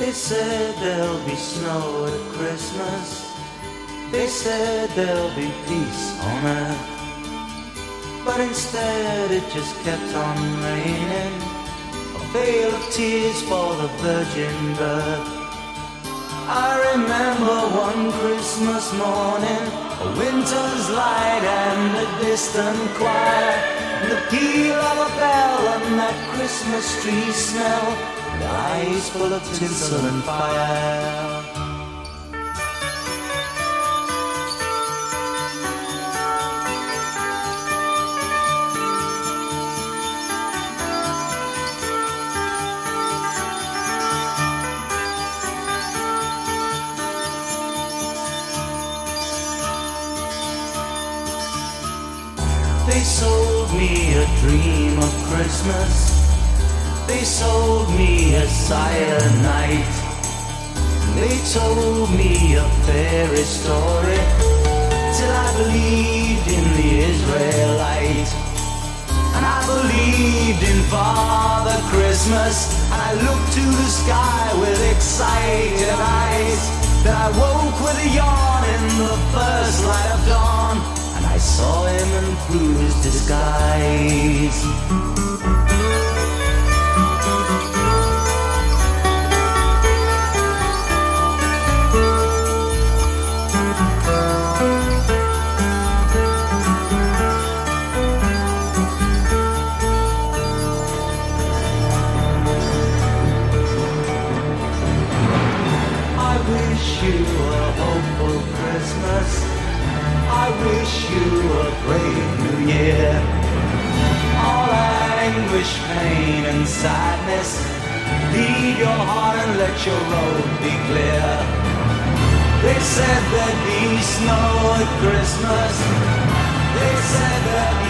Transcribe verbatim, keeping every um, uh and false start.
They said there'll be snow at Christmas. They said there'll be peace on earth. But instead it just kept on raining, a veil of tears for the virgin birth. I remember one Christmas morning, a winter's light and a distant choir, and the peal of a bell and that Christmas tree smell, and eyes full of tinsel and fire. They sold me a dream of Christmas. They sold me a silent night. They told me a fairy story till I believed in the Israelite. And I believed in Father Christmas, and I looked to the sky with excited eyes. Then I woke with a yawn in the first light of dawn, I saw him and through his disguise. I wish you a hopeful Christmas. I wish you a brave new year. All anguish, pain and sadness, leave your heart and let your road be clear. They said there'd be snow at Christmas. They said there'd